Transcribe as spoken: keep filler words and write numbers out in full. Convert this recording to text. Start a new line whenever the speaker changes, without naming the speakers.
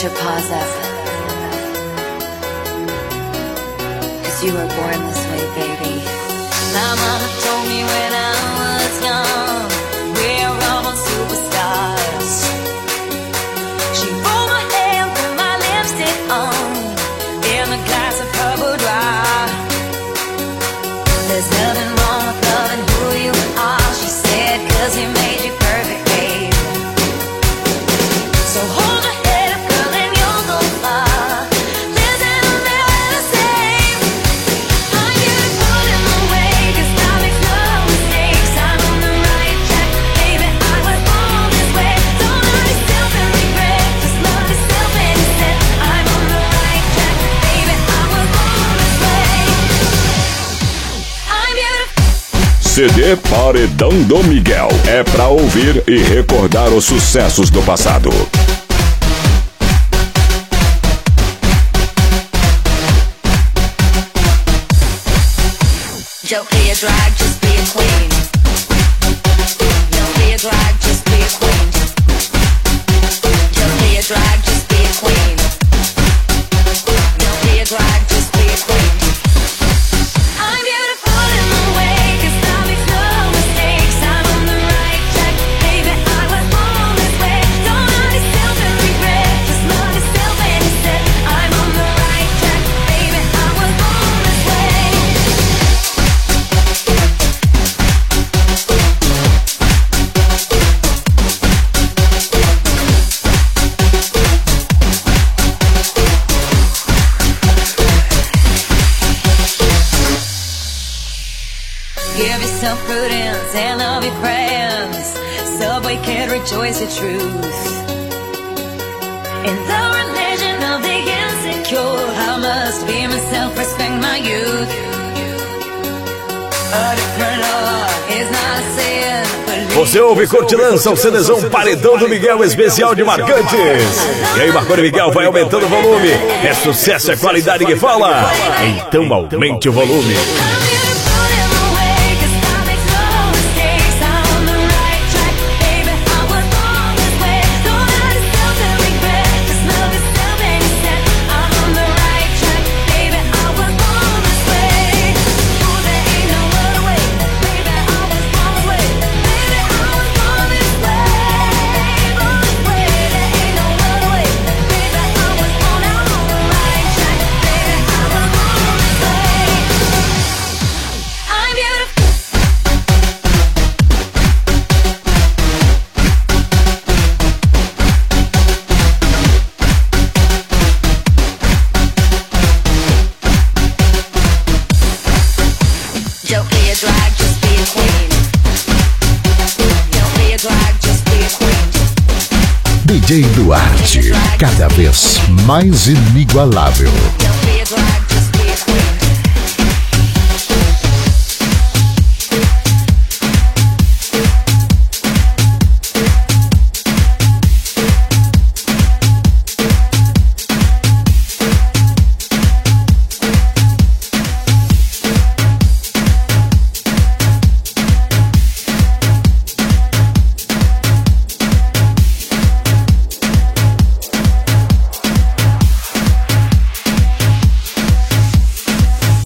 your paws up, 'cause you were born this way, baby. My mama told me when I was young, we're all superstars. She rolled my hair with my lipstick on, in a glass of her boudoir. There's nothing wrong with loving who you are, she said, 'cause he made you perfect, babe. So hold your head up, girl, and you'll go far. Listen to me when I say, I'm beautiful in my way, 'cause I make no mistakes. I'm on the right track, baby, I was born this way. Don't love yourself and regret, just love yourself and instead. I'm on the right track, baby, I was born this way. I'm beautiful.
C D Paredão do Miguel é pra ouvir e recordar os sucessos do passado.
Don't be a drag, just be a queen. Don't be a drag, just be a queen. Don't be a drag, just be a queen. Don't be a drag, just be a queen. I'm beautiful in my way, 'cause I make no mistakes. I'm on the right track, baby, I was born this way. Don't love yourself and regret, just love yourself and instead. I'm on the right track, baby, I was born this way. Give yourself prudence and love your friends. Subway can rejoice the truth. In the religion of the insecure, I must be myself, respect my youth. A different love is not a sin.
Você ouve Curte Lança, o CDzão Paredão do Miguel especial de Marcantes. E aí, Marconi Miguel vai aumentando o volume. É sucesso, é qualidade que fala. Então aumente o volume.
D J Duarte, cada vez mais inigualável.
Don't be a drag.